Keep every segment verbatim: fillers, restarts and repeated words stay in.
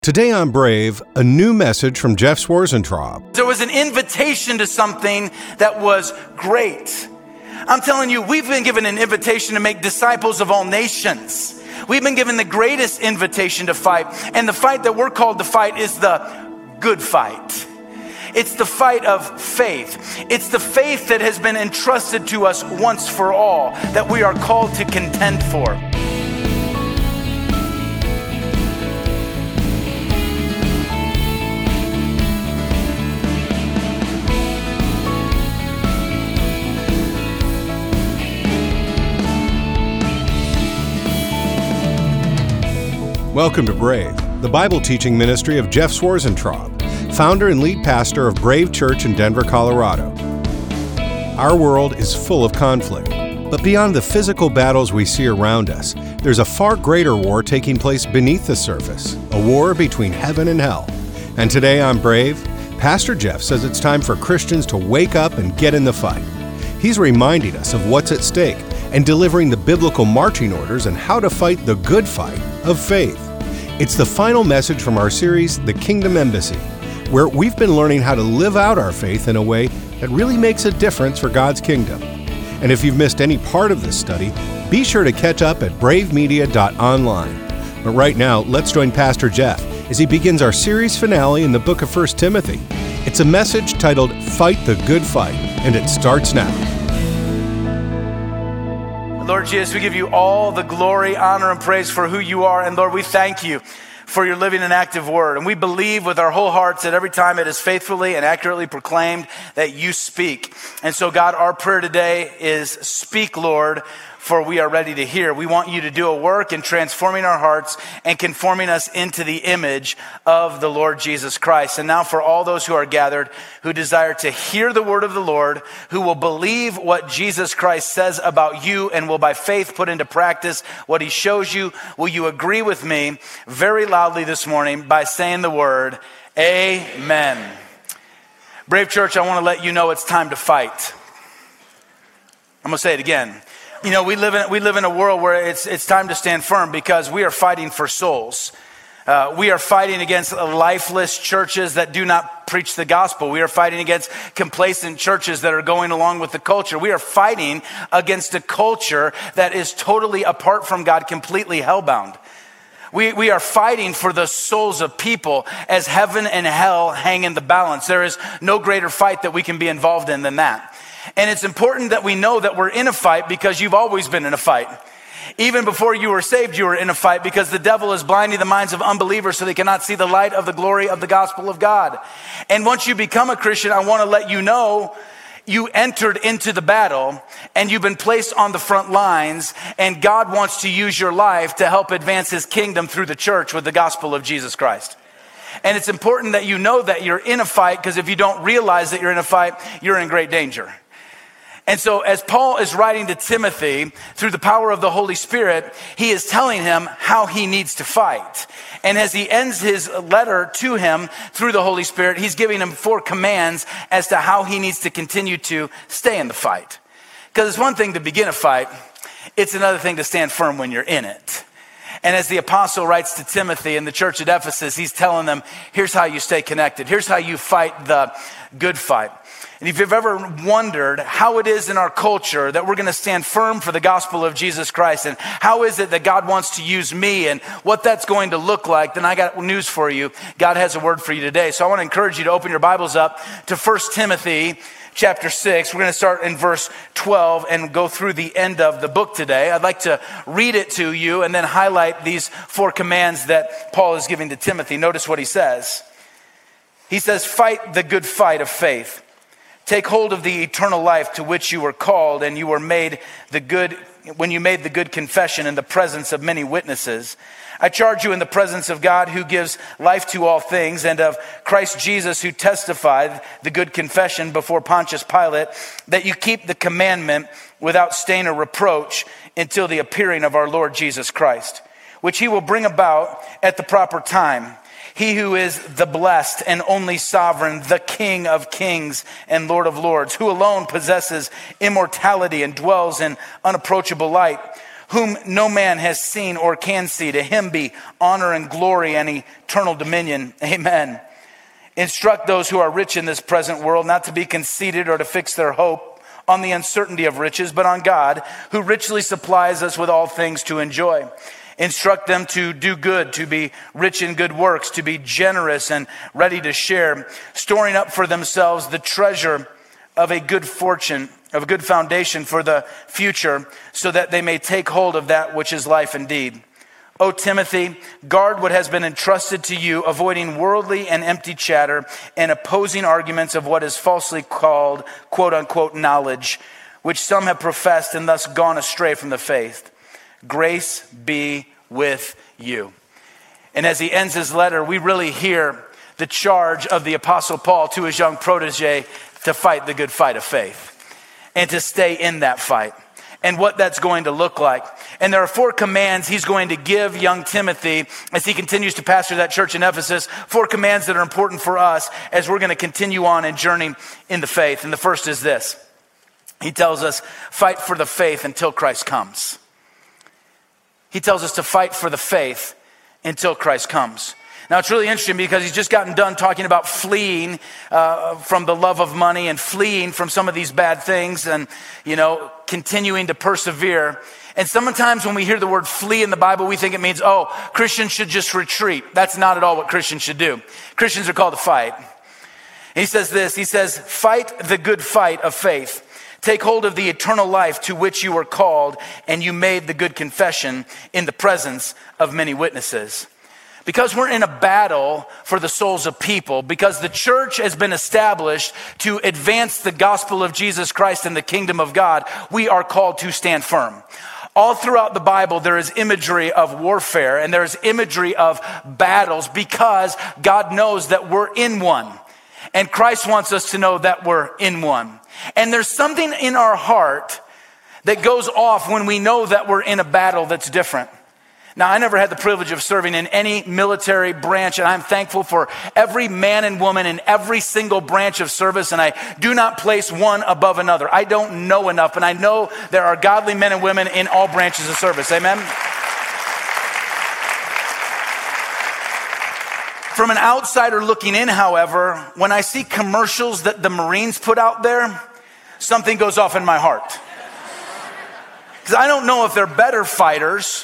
Today on Brave, a new message from Jeff Swarzentraub. There was an invitation to something that was great. I'm telling you, we've been given an invitation to make disciples of all nations. We've been given the greatest invitation to fight. And the fight that we're called to fight is the good fight. It's the fight of faith. It's the faith that has been entrusted to us once for all, that we are called to contend for. Welcome to Brave, the Bible teaching ministry of Jeff Swarzentraub, founder and lead pastor of Brave Church in Denver, Colorado. Our world is full of conflict, but beyond the physical battles we see around us, there's a far greater war taking place beneath the surface, a war between heaven and hell. And today on Brave, Pastor Jeff says it's time for Christians to wake up and get in the fight. He's reminding us of what's at stake and delivering the biblical marching orders on how to fight the good fight of faith. It's the final message from our series, The Kingdom Embassy, where we've been learning how to live out our faith in a way that really makes a difference for God's kingdom. And if you've missed any part of this study, be sure to catch up at brave media dot online. But right now, let's join Pastor Jeff as he begins our series finale in the book of First Timothy. It's a message titled, Fight the Good Fight, and it starts now. Lord Jesus, we give you all the glory, honor, and praise for who you are. And Lord, we thank you for your living and active word. And we believe with our whole hearts that every time it is faithfully and accurately proclaimed that you speak. And so God, our prayer today is speak, Lord, for we are ready to hear. We want you to do a work in transforming our hearts and conforming us into the image of the Lord Jesus Christ. And now for all those who are gathered, who desire to hear the word of the Lord, who will believe what Jesus Christ says about you and will by faith put into practice what he shows you, will you agree with me very loudly this morning by saying the word, Amen. Brave Church, I want to let you know it's time to fight. I'm going to say it again. You know, we live in we live in a world where it's it's time to stand firm because we are fighting for souls. Uh, we are fighting against lifeless churches that do not preach the gospel. We are fighting against complacent churches that are going along with the culture. We are fighting against a culture that is totally apart from God, completely hellbound. We, we are fighting for the souls of people as heaven and hell hang in the balance. There is no greater fight that we can be involved in than that. And it's important that we know that we're in a fight because you've always been in a fight. Even before you were saved, you were in a fight because the devil is blinding the minds of unbelievers so they cannot see the light of the glory of the gospel of God. And once you become a Christian, I want to let you know you entered into the battle and you've been placed on the front lines, and God wants to use your life to help advance his kingdom through the church with the gospel of Jesus Christ. And it's important that you know that you're in a fight, because if you don't realize that you're in a fight, you're in great danger. And so as Paul is writing to Timothy through the power of the Holy Spirit, he is telling him how he needs to fight. And as he ends his letter to him through the Holy Spirit, he's giving him four commands as to how he needs to continue to stay in the fight. Because it's one thing to begin a fight, it's another thing to stand firm when you're in it. And as the apostle writes to Timothy in the church at Ephesus, he's telling them, here's how you stay connected. Here's how you fight the good fight. And if you've ever wondered how it is in our culture that we're going to stand firm for the gospel of Jesus Christ, and how is it that God wants to use me and what that's going to look like, then I got news for you. God has a word for you today. So I want to encourage you to open your Bibles up to First Timothy chapter six. We're going to start in verse twelve and go through the end of the book today. I'd like to read it to you and then highlight these four commands that Paul is giving to Timothy. Notice what he says. He says, fight the good fight of faith. Take hold of the eternal life to which you were called, and you were made the good when you made the good confession in the presence of many witnesses. I charge you in the presence of God, who gives life to all things, and of Christ Jesus, who testified the good confession before Pontius Pilate, that you keep the commandment without stain or reproach until the appearing of our Lord Jesus Christ, which he will bring about at the proper time. He who is the blessed and only sovereign, the King of kings and Lord of lords, who alone possesses immortality and dwells in unapproachable light, whom no man has seen or can see. To him be honor and glory and eternal dominion. Amen. Instruct those who are rich in this present world not to be conceited or to fix their hope on the uncertainty of riches, but on God, who richly supplies us with all things to enjoy. Instruct them to do good, to be rich in good works, to be generous and ready to share, storing up for themselves the treasure of a good fortune, of a good foundation for the future, so that they may take hold of that which is life indeed. O Timothy, guard what has been entrusted to you, avoiding worldly and empty chatter and opposing arguments of what is falsely called, quote unquote, knowledge, which some have professed and thus gone astray from the faith. Grace be with you. And as he ends his letter, we really hear the charge of the Apostle Paul to his young protege to fight the good fight of faith and to stay in that fight and what that's going to look like. And there are four commands he's going to give young Timothy as he continues to pastor that church in Ephesus, four commands that are important for us as we're going to continue on and journey in the faith. And the first is this. He tells us, fight for the faith until Christ comes. He tells us to fight for the faith until Christ comes. Now, it's really interesting because he's just gotten done talking about fleeing uh, from the love of money and fleeing from some of these bad things and, you know, continuing to persevere. And sometimes when we hear the word flee in the Bible, we think it means, oh, Christians should just retreat. That's not at all what Christians should do. Christians are called to fight. He says this, he says, fight the good fight of faith. Take hold of the eternal life to which you were called, and you made the good confession in the presence of many witnesses. Because we're in a battle for the souls of people, because the church has been established to advance the gospel of Jesus Christ and the kingdom of God, we are called to stand firm. All throughout the Bible, there is imagery of warfare and there is imagery of battles because God knows that we're in one. And Christ wants us to know that we're in one. And there's something in our heart that goes off when we know that we're in a battle that's different. Now, I never had the privilege of serving in any military branch, and I'm thankful for every man and woman in every single branch of service, and I do not place one above another. I don't know enough, and I know there are godly men and women in all branches of service. Amen? From an outsider looking in, however, when I see commercials that the Marines put out there, something goes off in my heart. Because I don't know if they're better fighters,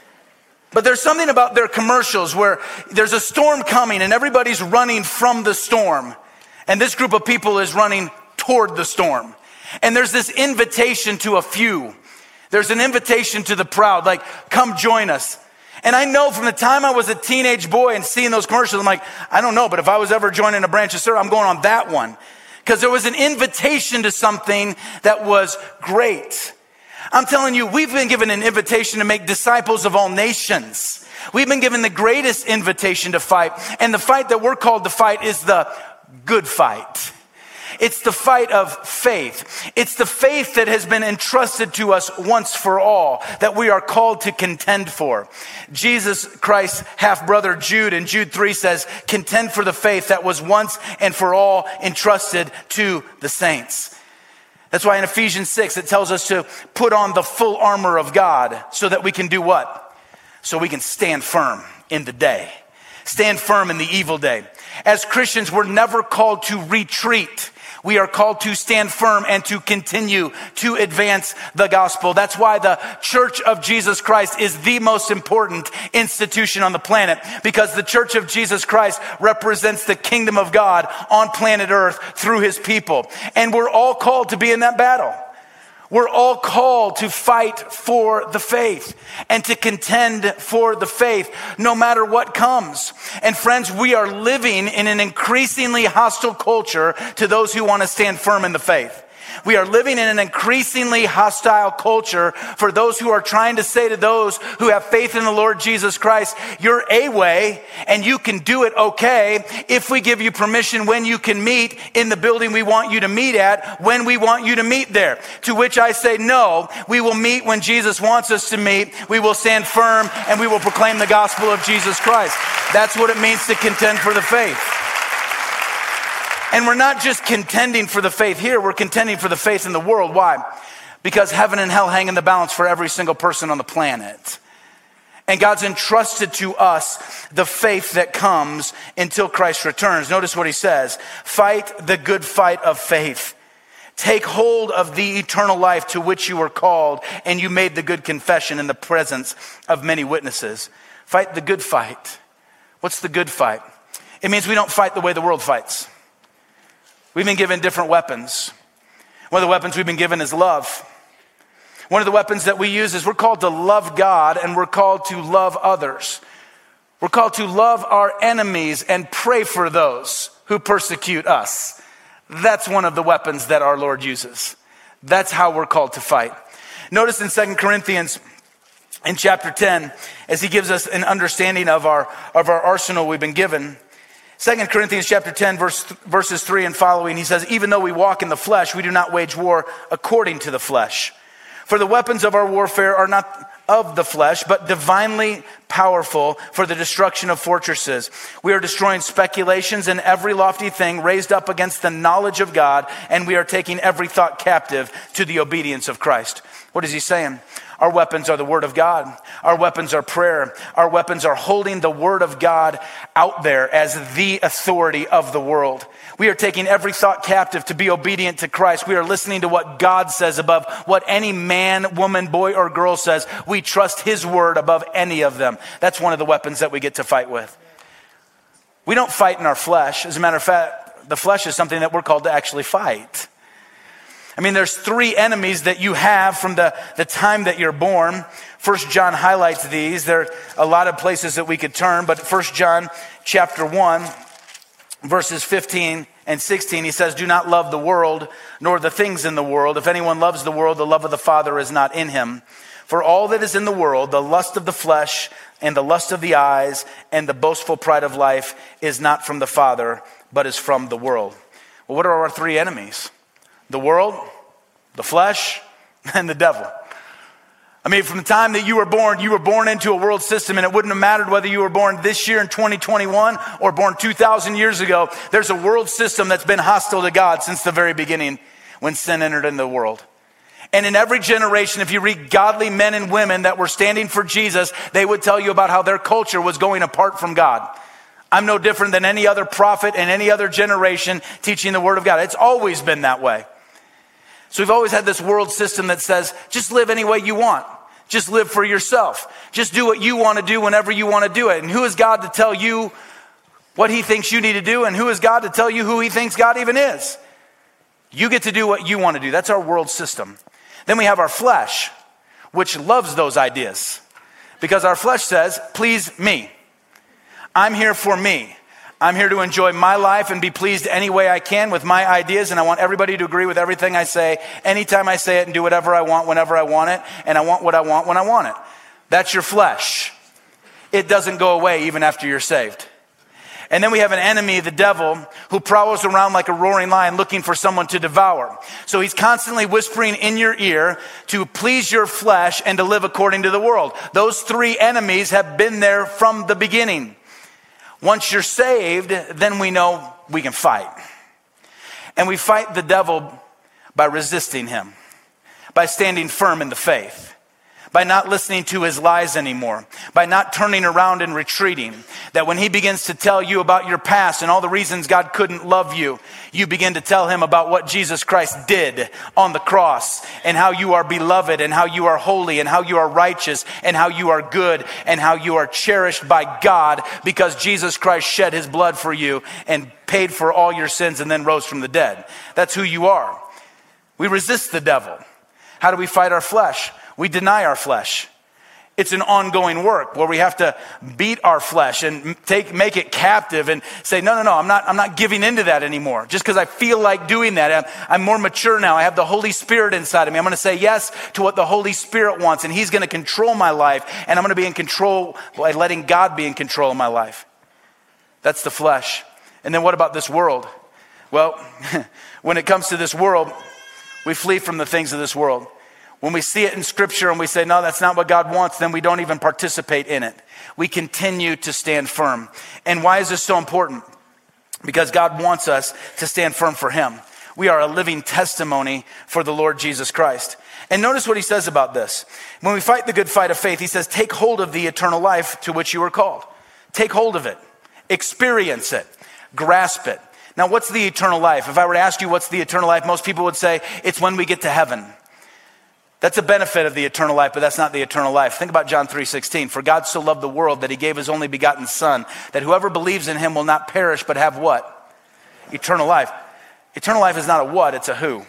but there's something about their commercials where there's a storm coming and everybody's running from the storm. And this group of people is running toward the storm. And there's this invitation to a few. There's an invitation to the proud, like, come join us. And I know from the time I was a teenage boy and seeing those commercials, I'm like, I don't know, but if I was ever joining a branch of service, I'm going on that one. Because there was an invitation to something that was great. I'm telling you, we've been given an invitation to make disciples of all nations. We've been given the greatest invitation to fight. And the fight that we're called to fight is the good fight. It's the fight of faith. It's the faith that has been entrusted to us once for all, that we are called to contend for. Jesus Christ's half-brother Jude in Jude three says, contend for the faith that was once and for all entrusted to the saints. That's why in Ephesians six, it tells us to put on the full armor of God so that we can do what? So we can stand firm in the day. Stand firm in the evil day. As Christians, we're never called to retreat. We are called to stand firm and to continue to advance the gospel. That's why the Church of Jesus Christ is the most important institution on the planet, because the Church of Jesus Christ represents the kingdom of God on planet Earth through his people. And we're all called to be in that battle. We're all called to fight for the faith and to contend for the faith no matter what comes. And friends, we are living in an increasingly hostile culture to those who want to stand firm in the faith. We are living in an increasingly hostile culture for those who are trying to say to those who have faith in the Lord Jesus Christ, you're a way and you can do it okay if we give you permission when you can meet in the building we want you to meet at, when we want you to meet there. To which I say, no, we will meet when Jesus wants us to meet. We will stand firm and we will proclaim the gospel of Jesus Christ. That's what it means to contend for the faith. And we're not just contending for the faith here, we're contending for the faith in the world. Why? because heaven and hell hang in the balance for every single person on the planet. And God's entrusted to us the faith that comes until Christ returns. Notice what he says, fight the good fight of faith. Take hold of the eternal life to which you were called, and you made the good confession in the presence of many witnesses. Fight the good fight. What's the good fight? It means we don't fight the way the world fights. We've been given different weapons. One of the weapons we've been given is love. One of the weapons that we use is we're called to love God and we're called to love others. We're called to love our enemies and pray for those who persecute us. That's one of the weapons that our Lord uses. That's how we're called to fight. Notice in Second Corinthians in chapter ten, as he gives us an understanding of our, of our arsenal we've been given. Second Corinthians chapter ten, verse, verses three and following, he says, even though we walk in the flesh, we do not wage war according to the flesh. For the weapons of our warfare are not of the flesh, but divinely powerful for the destruction of fortresses. We are destroying speculations and every lofty thing raised up against the knowledge of God, and we are taking every thought captive to the obedience of Christ. What is he saying? Our weapons are the word of God. Our weapons are prayer. Our weapons are holding the word of God out there as the authority of the world. We are taking every thought captive to be obedient to Christ. We are listening to what God says above what any man, woman, boy, or girl says. We trust his word above any of them. That's one of the weapons that we get to fight with. We don't fight in our flesh. As a matter of fact, the flesh is something that we're called to actually fight. I mean, there's three enemies that you have from the, the time that you're born. First John highlights these. There are a lot of places that we could turn, but First John chapter one, verses fifteen and sixteen, he says, do not love the world, nor the things in the world. If anyone loves the world, the love of the Father is not in him. For all that is in the world, the lust of the flesh and the lust of the eyes and the boastful pride of life is not from the Father, but is from the world. Well, what are our three enemies? The world, the flesh, and the devil. I mean, from the time that you were born, you were born into a world system, and it wouldn't have mattered whether you were born this year in twenty twenty-one or born two thousand years ago. There's a world system that's been hostile to God since the very beginning when sin entered into the world. And in every generation, if you read godly men and women that were standing for Jesus, they would tell you about how their culture was going apart from God. I'm no different than any other prophet and any other generation teaching the word of God. It's always been that way. So we've always had this world system that says, just live any way you want. Just live for yourself. Just do what you want to do whenever you want to do it. And who is God to tell you what he thinks you need to do? And who is God to tell you who he thinks God even is? You get to do what you want to do. That's our world system. Then we have our flesh, which loves those ideas. Because our flesh says, please me. I'm here for me. I'm here to enjoy my life and be pleased any way I can with my ideas, and I want everybody to agree with everything I say, anytime I say it, and do whatever I want, whenever I want it, and I want what I want when I want it. That's your flesh. It doesn't go away even after you're saved. And then we have an enemy, the devil, who prowls around like a roaring lion looking for someone to devour. So he's constantly whispering in your ear to please your flesh and to live according to the world. Those three enemies have been there from the beginning. Once you're saved, then we know we can fight. And we fight the devil by resisting him, by standing firm in the faith, by not listening to his lies anymore, by not turning around and retreating. That when he begins to tell you about your past and all the reasons God couldn't love you, you begin to tell him about what Jesus Christ did on the cross and how you are beloved and how you are holy and how you are righteous and how you are good and how you are cherished by God because Jesus Christ shed his blood for you and paid for all your sins and then rose from the dead. That's who you are. We resist the devil. How do we fight our flesh? We deny our flesh. It's an ongoing work where we have to beat our flesh and take, make it captive and say, no, no, no, I'm not, I'm not giving into that anymore. Just because I feel like doing that. I'm, I'm more mature now. I have the Holy Spirit inside of me. I'm going to say yes to what the Holy Spirit wants, and he's going to control my life, and I'm going to be in control by letting God be in control of my life. That's the flesh. And then what about this world? Well, when it comes to this world, we flee from the things of this world. When we see it in Scripture and we say, no, that's not what God wants, then we don't even participate in it. We continue to stand firm. And why is this so important? Because God wants us to stand firm for him. We are a living testimony for the Lord Jesus Christ. And notice what he says about this. When we fight the good fight of faith, he says, take hold of the eternal life to which you are called. Take hold of it. Experience it. Grasp it. Now, what's the eternal life? If I were to ask you what's the eternal life, most people would say it's when we get to heaven. That's a benefit of the eternal life, but that's not the eternal life. Think about John three sixteen. For God so loved the world that he gave his only begotten son, that whoever believes in him will not perish, but have what? Eternal life. Eternal life is not a what, it's a who.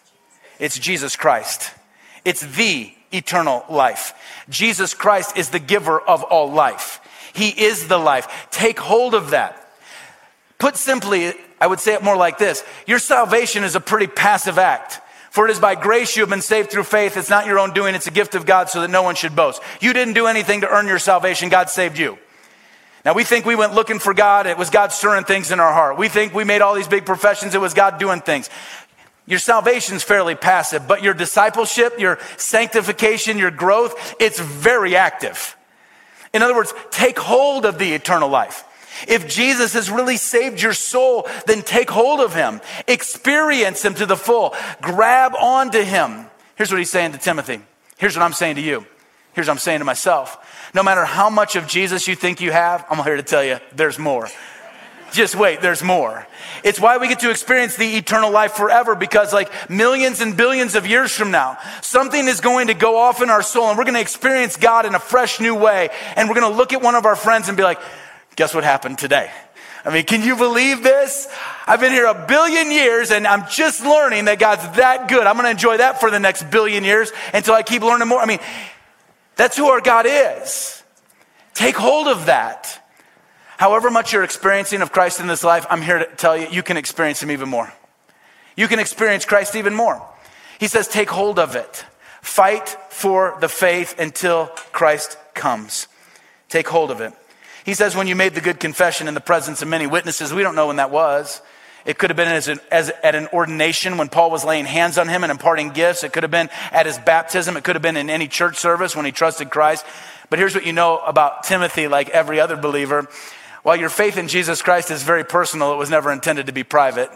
It's Jesus Christ. It's the eternal life. Jesus Christ is the giver of all life. He is the life. Take hold of that. Put simply, I would say it more like this. Your salvation is a pretty passive act. For it is by grace you have been saved through faith. It's not your own doing. It's a gift of God so that no one should boast. You didn't do anything to earn your salvation. God saved you. Now we think we went looking for God. It was God stirring things in our heart. We think we made all these big professions. It was God doing things. Your salvation's fairly passive, but your discipleship, your sanctification, your growth, it's very active. In other words, take hold of the eternal life. If Jesus has really saved your soul, then take hold of him. Experience him to the full. Grab onto him. Here's what he's saying to Timothy. Here's what I'm saying to you. Here's what I'm saying to myself. No matter how much of Jesus you think you have, I'm here to tell you, there's more. Just wait, there's more. It's why we get to experience the eternal life forever, because like millions and billions of years from now, something is going to go off in our soul and we're going to experience God in a fresh new way. And we're going to look at one of our friends and be like, guess what happened today? I mean, can you believe this? I've been here a billion years and I'm just learning that God's that good. I'm going to enjoy that for the next billion years until I keep learning more. I mean, that's who our God is. Take hold of that. However much you're experiencing of Christ in this life, I'm here to tell you, you can experience him even more. You can experience Christ even more. He says, take hold of it. Fight for the faith until Christ comes. Take hold of it. He says, when you made the good confession in the presence of many witnesses, we don't know when that was. It could have been as, an, as at an ordination when Paul was laying hands on him and imparting gifts. It could have been at his baptism. It could have been in any church service when he trusted Christ. But here's what you know about Timothy, like every other believer. While your faith in Jesus Christ is very personal, it was never intended to be private.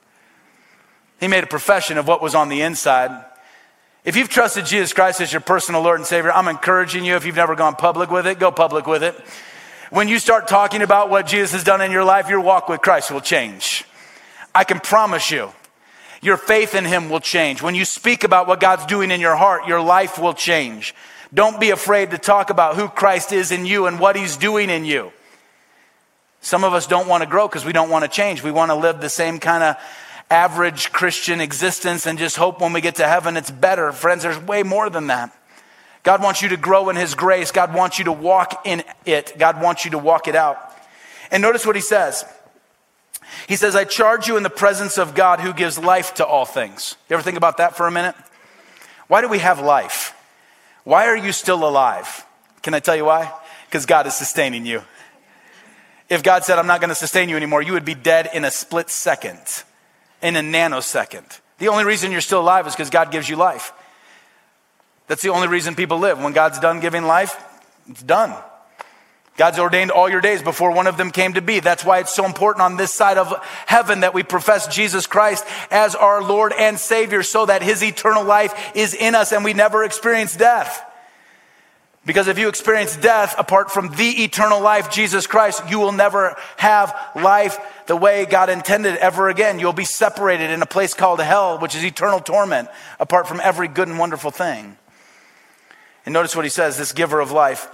He made a profession of what was on the inside. If you've trusted Jesus Christ as your personal Lord and Savior, I'm encouraging you, if you've never gone public with it, go public with it. When you start talking about what Jesus has done in your life, your walk with Christ will change. I can promise you, your faith in him will change. When you speak about what God's doing in your heart, your life will change. Don't be afraid to talk about who Christ is in you and what he's doing in you. Some of us don't want to grow because we don't want to change. We want to live the same kind of average Christian existence and just hope when we get to heaven it's better. Friends, there's way more than that. God wants you to grow in his grace. God wants you to walk in it. God wants you to walk it out. And notice what he says. He says, I charge you in the presence of God who gives life to all things. You ever think about that for a minute? Why do we have life? Why are you still alive? Can I tell you why? Because God is sustaining you. If God said, I'm not going to sustain you anymore, you would be dead in a split second, in a nanosecond. The only reason you're still alive is because God gives you life. That's the only reason people live. When God's done giving life, it's done. God's ordained all your days before one of them came to be. That's why it's so important on this side of heaven that we profess Jesus Christ as our Lord and Savior so that his eternal life is in us and we never experience death. Because if you experience death apart from the eternal life, Jesus Christ, you will never have life the way God intended ever again. You'll be separated in a place called hell, which is eternal torment, apart from every good and wonderful thing. And notice what he says, this giver of life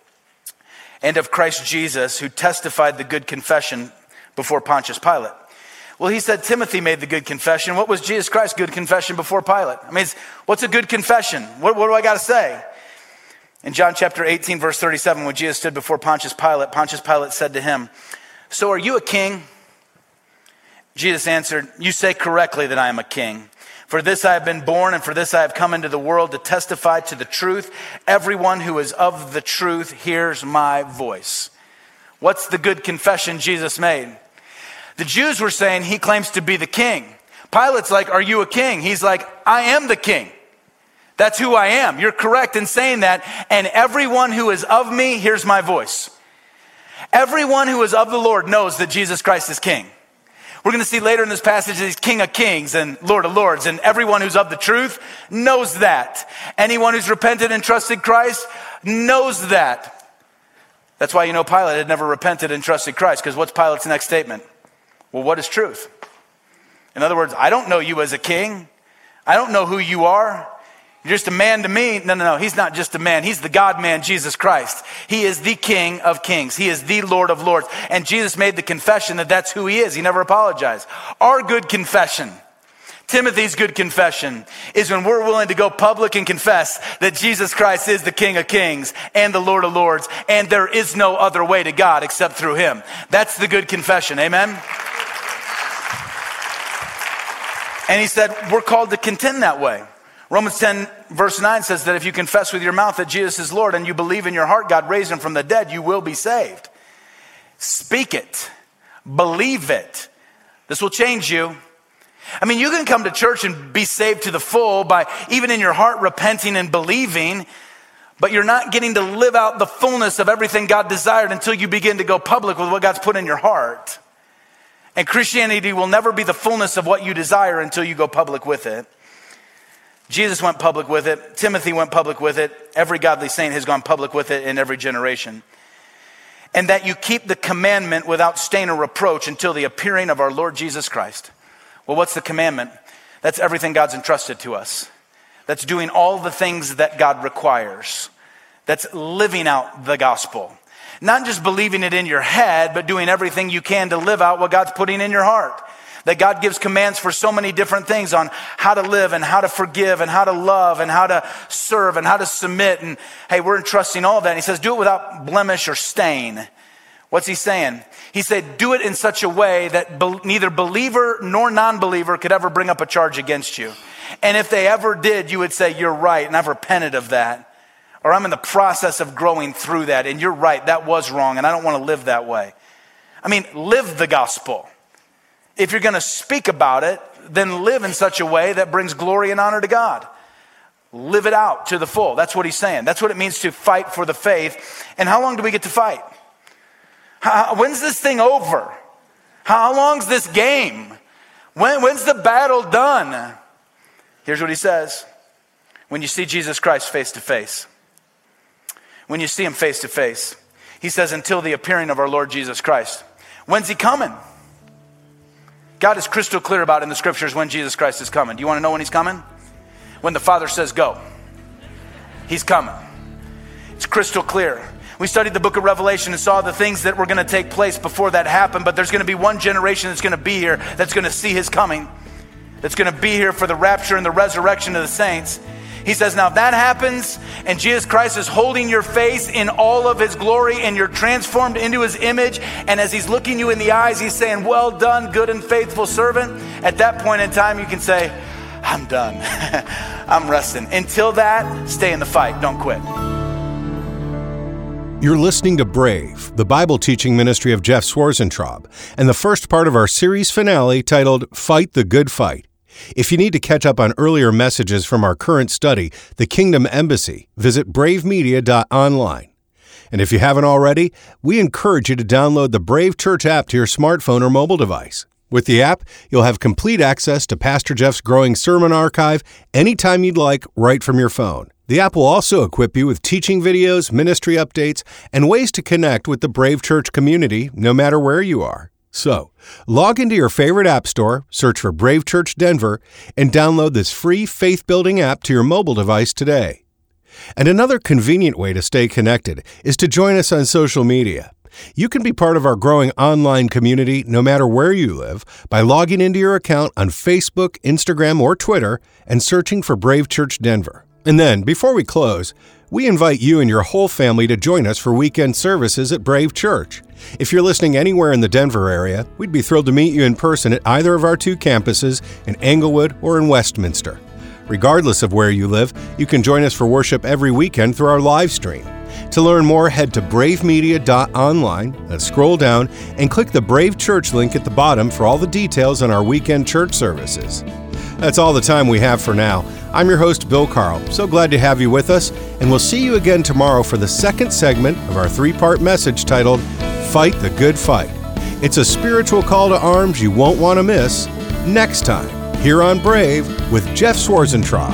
and of Christ Jesus, who testified the good confession before Pontius Pilate. Well, he said Timothy made the good confession. What was Jesus Christ's good confession before Pilate? I mean, what's a good confession? What, what do I got to say? In John chapter eighteen, verse thirty-seven, when Jesus stood before Pontius Pilate, Pontius Pilate said to him, so are you a king? Jesus answered, you say correctly that I am a king. For this I have been born, and for this I have come into the world to testify to the truth. Everyone who is of the truth hears my voice. What's the good confession Jesus made? The Jews were saying he claims to be the king. Pilate's like, are you a king? He's like, I am the king. That's who I am. You're correct in saying that. And everyone who is of me hears my voice. Everyone who is of the Lord knows that Jesus Christ is king. We're going to see later in this passage that he's King of Kings and Lord of Lords, and everyone who's of the truth knows that. Anyone who's repented and trusted Christ knows that. That's why you know Pilate had never repented and trusted Christ, because what's Pilate's next statement? Well, what is truth? In other words, I don't know you as a king. I don't know who you are. You're just a man to me. No, no, no. He's not just a man. He's the God-man, Jesus Christ. He is the King of Kings. He is the Lord of Lords. And Jesus made the confession that that's who he is. He never apologized. Our good confession, Timothy's good confession, is when we're willing to go public and confess that Jesus Christ is the King of Kings and the Lord of Lords, and there is no other way to God except through him. That's the good confession. Amen? And he said, we're called to contend that way. Romans ten verse nine says that if you confess with your mouth that Jesus is Lord and you believe in your heart God raised him from the dead, you will be saved. Speak it. Believe it. This will change you. I mean, you can come to church and be saved to the full by even in your heart repenting and believing, but you're not getting to live out the fullness of everything God desired until you begin to go public with what God's put in your heart. And Christianity will never be the fullness of what you desire until you go public with it. Jesus went public with it. Timothy went public with it. Every godly saint has gone public with it in every generation. And that you keep the commandment without stain or reproach until the appearing of our Lord Jesus Christ. Well, what's the commandment? That's everything God's entrusted to us. That's doing all the things that God requires. That's living out the gospel. Not just believing it in your head, but doing everything you can to live out what God's putting in your heart. That God gives commands for so many different things on how to live and how to forgive and how to love and how to serve and how to submit. And hey, we're entrusting all of that. And he says, do it without blemish or stain. What's he saying? He said, do it in such a way that be- neither believer nor non-believer could ever bring up a charge against you. And if they ever did, you would say, you're right, and I've repented of that. Or I'm in the process of growing through that, and you're right, that was wrong, and I don't want to live that way. I mean, live the gospel. If you're going to speak about it, then live in such a way that brings glory and honor to God. Live it out to the full. That's what he's saying. That's what it means to fight for the faith. And how long do we get to fight? How, when's this thing over? How long's this game? When, when's the battle done? Here's what he says. When you see Jesus Christ face to face. When you see him face to face. He says, until the appearing of our Lord Jesus Christ. When's he coming? God is crystal clear about in the scriptures when Jesus Christ is coming. Do you want to know when he's coming? When the Father says go. He's coming. It's crystal clear. We studied the book of Revelation and saw the things that were going to take place before that happened, but there's going to be one generation that's going to be here that's going to see his coming, that's going to be here for the rapture and the resurrection of the saints. He says, now if that happens and Jesus Christ is holding your face in all of his glory and you're transformed into his image, and as he's looking you in the eyes, he's saying, well done, good and faithful servant. At that point in time, you can say, I'm done. I'm resting. Until that, stay in the fight. Don't quit. You're listening to Brave, the Bible teaching ministry of Jeff Swarzentraub, and the first part of our series finale titled Fight the Good Fight. If you need to catch up on earlier messages from our current study, The Kingdom Embassy, visit brave media dot online. And if you haven't already, we encourage you to download the Brave Church app to your smartphone or mobile device. With the app, you'll have complete access to Pastor Jeff's growing sermon archive anytime you'd like, right from your phone. The app will also equip you with teaching videos, ministry updates, and ways to connect with the Brave Church community, no matter where you are. So, log into your favorite app store, search for Brave Church Denver, and download this free faith-building app to your mobile device today. And another convenient way to stay connected is to join us on social media. You can be part of our growing online community no matter where you live by logging into your account on Facebook, Instagram, or Twitter and searching for Brave Church Denver. And then, before we close, we invite you and your whole family to join us for weekend services at Brave Church. If you're listening anywhere in the Denver area, we'd be thrilled to meet you in person at either of our two campuses in Englewood or in Westminster. Regardless of where you live, you can join us for worship every weekend through our live stream. To learn more, head to brave media dot online, let's scroll down, and click the Brave Church link at the bottom for all the details on our weekend church services. That's all the time we have for now. I'm your host, Bill Carl. So glad to have you with us, and we'll see you again tomorrow for the second segment of our three-part message titled, Fight the Good Fight. It's a spiritual call to arms you won't want to miss next time here on Brave with Jeff Schwarzentraub.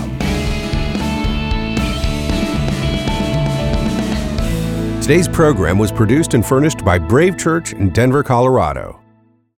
Today's program was produced and furnished by Brave Church in Denver, Colorado.